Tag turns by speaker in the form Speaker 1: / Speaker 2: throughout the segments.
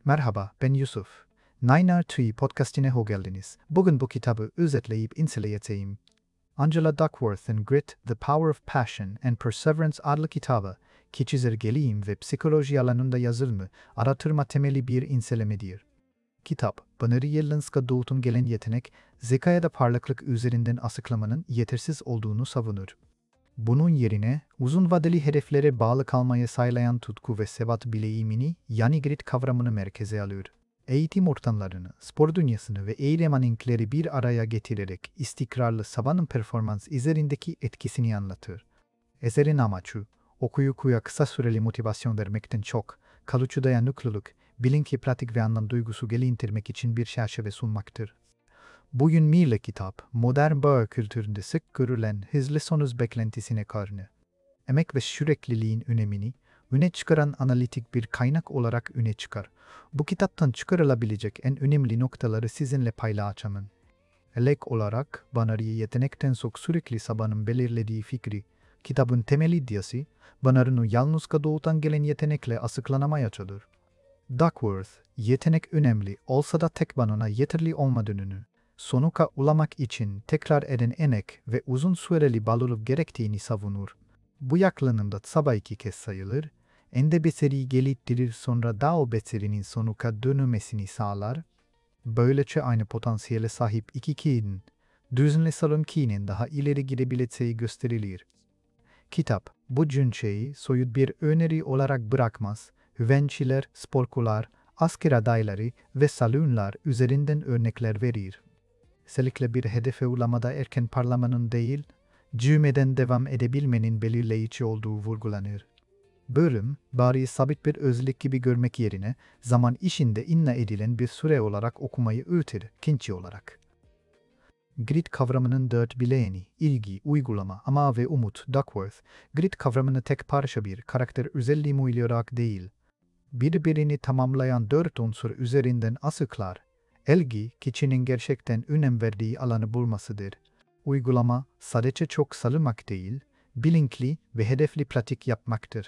Speaker 1: Merhaba, ben Yusuf. Nine Tree podcastine hoş geldiniz. Bugün bu kitabı özetleyip inceleyeceğim. Angela Duckworth'ın Grit, The Power of Passion and Perseverance adlı kitabı, kişiselgeliyim ve psikoloji alanında yazılımı, araştırma temeli bir incelemedir. Kitap, Banarı Yellenska doğutun gelen yetenek, zeka ya da parlaklık üzerinden açıklamanın yetersiz olduğunu savunur. Bunun yerine uzun vadeli hedeflere bağlı kalmayı sağlayan tutku ve sebat bileğimini yani grit kavramını merkeze alıyor. Eğitim ortamlarını, spor dünyasını ve eğitimaninkleri bir araya getirerek istikrarlı sabanın performans üzerindeki etkisini anlatır. Eserin amacı, okuyucuya kısa süreli motivasyon vermekten çok, kalıcı dayanıklılık, bilinçli pratik ve anlam duygusu geliştirmek için bir çerçeve sunmaktır. Bugün Mirle kitap, modern bağ kültüründe sık görülen hızlı sonuç beklentisine karşı, emek ve sürekliliğin önemini öne çıkaran analitik bir kaynak olarak öne çıkar. Bu kitaptan çıkarılabilecek en önemli noktaları sizinle paylaşacağım. Elek olarak, Banarı yetenekten çok sürekli sabanın belirlediği fikri, kitabın temel iddiası, Banarı'nın yalnızca doğudan gelen yetenekle açıklanamayacaktır. Duckworth, yetenek önemli olsa da tek banana yeterli olmadığını, sonuca ulaşmak için tekrar eden emek ve uzun süreli bağlılık gerektiğini savunur. Bu yaklanımda sabah 2 kez sayılır, ende beceri geliştirir sonra da o becerinin sonuca dönmesini sağlar. Böylece aynı potansiyele sahip iki kişinin, düzenli salon kişinin daha ileri gidebileceği gösterilir. Kitap, bu cümleyi soyut bir öneri olarak bırakmaz, hüvençiler, sporcular, asker adayları ve salonlar üzerinden örnekler verir. Özellikle bir hedefe ulaşmada erken parlamanın değil, cümleden devam edebilmenin belirleyici olduğu vurgulanır. Bölüm, bari sabit bir özellik gibi görmek yerine, zaman işinde inna edilen bir süre olarak okumayı öğütür, kinçi olarak. Grit kavramının dört bileğeni, ilgi, uygulama, ama ve umut, Duckworth, grit kavramını tek parça bir karakter özelliği olarak değil, birbirini tamamlayan dört unsur üzerinden açıklar. Ilgi, kişinin gerçekten önem verdiği alanı bulmasıdır. Uygulama, sadece çok salınmak değil, bilinçli ve hedefli pratik yapmaktır.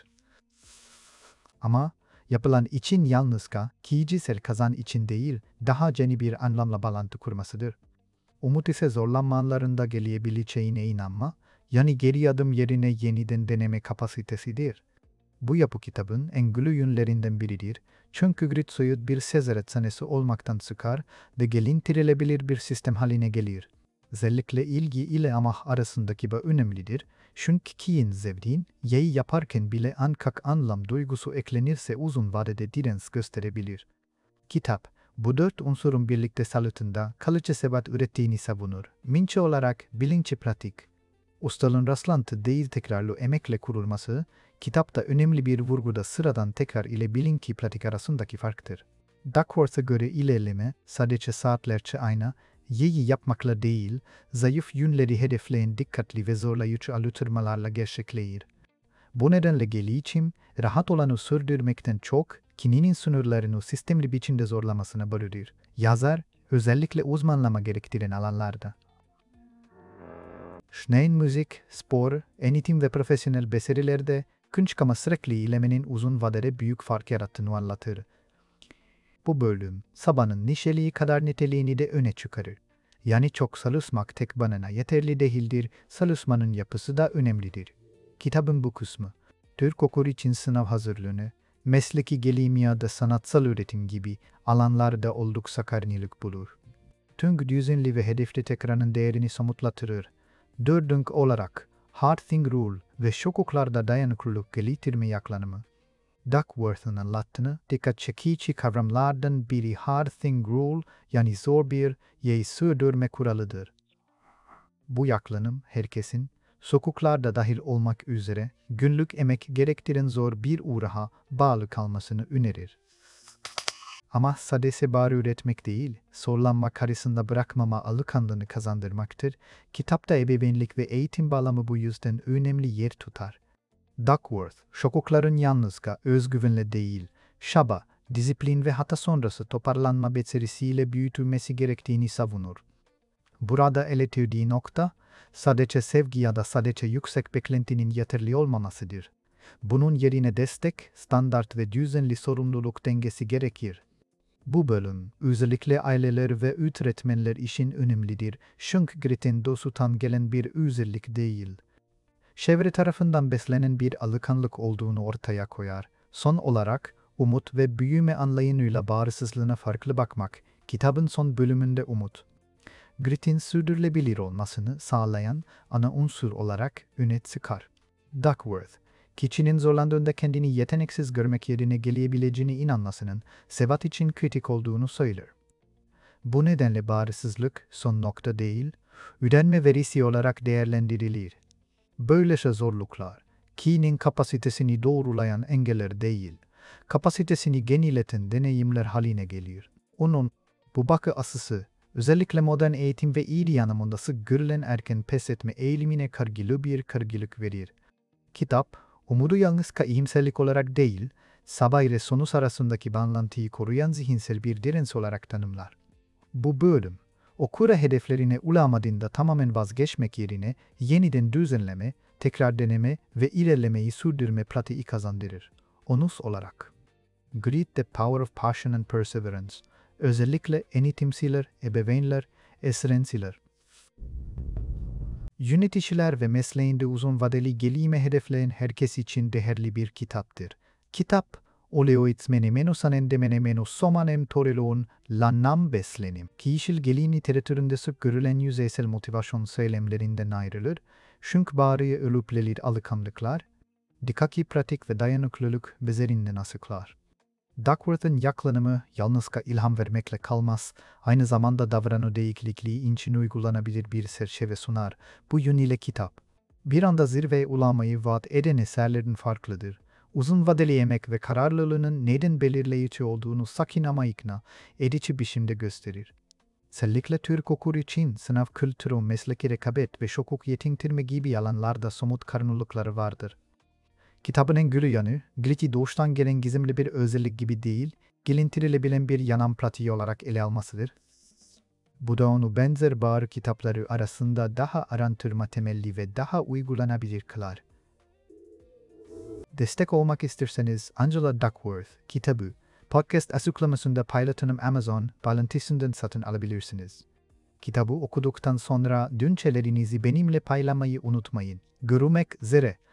Speaker 1: Ama yapılan için yalnızca kişisel kazan için değil, daha yeni bir anlamla bağlantı kurmasıdır. Umut ise zorlanmalarında gelebileceğine inanma, yani geri adım yerine yeniden deneme kapasitesidir. Bu yapı kitabın en güçlü yönlerinden biridir, çünkü grit soyut bir sezeret sanesi olmaktan çıkar ve geliştirilebilir bir sistem haline gelir. Özellikle ilgi ile amah arasındaki bağ önemlidir, çünkü kişinin zevdiğin, yayı yaparken bile ancak anlam duygusu eklenirse uzun vadede direnç gösterebilir. Kitap, bu dört unsurun birlikte salutunda kalıcı sebat ürettiğini savunur. Minçe olarak bilinçli pratik, ustalığın rastlantı değil tekrarlı emekle kurulması, kitapta önemli bir vurguda sıradan tekrar ile bilinçli pratik arasındaki farktır. Duckworth'a göre ilerleme sadece saatlerce aynı, yeyi yapmakla değil, zayıf yönleri hedefleyen dikkatli ve zorlayıcı alıştırmalarla gerçekleşir. Bu nedenle gelişim, rahat olanı sürdürmekten çok, kininin sınırlarını sistemli biçimde zorlamasına bağlıdır. Yazar, özellikle uzmanlama gerektiren alanlarda. Şnein müzik, spor, eğitim ve profesyonel becerilerde kınçkama sürekli ilemenin uzun vadede büyük fark yarattığını anlatır. Bu bölüm, sabanın nişeliği kadar niteliğini de öne çıkarır. Yani çok çalışmak tek banana yeterli değildir, çalışmanın yapısı da önemlidir. Kitabın bu kısmı, Türk okur için sınav hazırlığını, mesleki gelişim ya da sanatsal üretim gibi alanlarda oldukça karşılık bulur. Tüm düzenli ve hedefli tekranın değerini somutlatırır. Dördüncü olarak, Hard Thing Rule ve şokuklarda dayanıklılık geliştirme yaklanımı. Duckworth'ın anlattığını dikkat çekici kavramlardan biri Hard Thing Rule yani zor bir yayı sürdürme kuralıdır. Bu yaklanım herkesin, sokuklarda dahil olmak üzere günlük emek gerektiren zor bir uğraha bağlı kalmasını önerir. Ama sadece bari üretmek değil, zorlanma karşısında bırakmama alışkanlığını kazandırmaktır. Kitapta ebeveynlik ve eğitim bağlamı bu yüzden önemli yer tutar. Duckworth, çocukların yalnızca özgüvenle değil, çaba, disiplin ve hata sonrası toparlanma becerisiyle büyütülmesi gerektiğini savunur. Burada eleştirdiği nokta, sadece sevgi ya da sadece yüksek beklentinin yeterli olmamasıdır. Bunun yerine destek, standart ve düzenli sorumluluk dengesi gerekir. Bu bölüm, özellikle aileler ve öğretmenler için önemlidir. Çünkü Grit'in doğuştan gelen bir özellik değil. Çevre tarafından beslenen bir alışkanlık olduğunu ortaya koyar. Son olarak, umut ve büyüme anlayışıyla bağımsızlığına farklı bakmak, kitabın son bölümünde umut. Grit'in sürdürülebilir olmasını sağlayan ana unsur olarak öne çıkar. Duckworth, kişinin zorlandığında kendini yeteneksiz görmek yerine gelebileceğine inanmasının sebat için kritik olduğunu söyler. Bu nedenle bağımsızlık son nokta değil, öğrenme verisi olarak değerlendirilir. Böylece zorluklar, kişinin kapasitesini doğrulayan engeller değil, kapasitesini genişleten deneyimler haline gelir. Onun bu bakış açısı, özellikle modern eğitim ve iyi anlamında sık görülen erken pes etme eğilimine kargılı bir kargılık verir. Kitap, umudu yalnız iyimserlik olarak değil, sabah ile sonuç arasındaki bağlantıyı koruyan zihinsel bir direnç olarak tanımlar. Bu bölüm, okura hedeflerine ulaşamadığında tamamen vazgeçmek yerine yeniden düzenleme, tekrar deneme ve ilerlemeyi sürdürme pratiği kazandırır. Onus olarak. Grit, The Power of Passion and Perseverance, özellikle eğitimciler, ebeveynler, öğrenciler, yöneticiler ve mesleğinde uzun vadeli gelişme hedefleyen herkes için değerli bir kitaptır. Kitap, oleoitmene menosanendemene menosomanem toreloğun lanam beslenim. Kişisel gelişim literatüründe sık görülen yüzeysel motivasyon söylemlerinden ayrılır, çünkü bari ölüplelir alışkanlıklar, dikkatli pratik ve dayanıklılık bezerinden açıklar. Duckworth'ın yaklaşımı yalnızca ilham vermekle kalmaz, aynı zamanda davranış değişikliği için uygulanabilir bir çerçeve sunar. Bu yönüyle kitap, bir anda zirveye ulaşmayı vaat eden eserlerin farklıdır. Uzun vadeli emek ve kararlılığının neden belirleyici olduğunu sakin ama ikna edici biçimde gösterir. Özellikle Türk okur için sınav kültürü, mesleki rekabet ve hukuk yetiştirme gibi alanlarda somut karnılıkları vardır. Kitabın en gülü yanı, Grit'i doğuştan gelen gizemli bir özellik gibi değil, gelintirilebilen bir yanam pratiği olarak ele almasıdır. Bu da onu benzer bağır kitapları arasında daha araştırma temelli ve daha uygulanabilir kılar. Destek olmak isterseniz Angela Duckworth kitabı, podcast açıklamasında paylaştığım Amazon bağlantısından satın alabilirsiniz. Kitabı okuduktan sonra düşüncelerinizi benimle paylaşmayı unutmayın. Görüşmek üzere.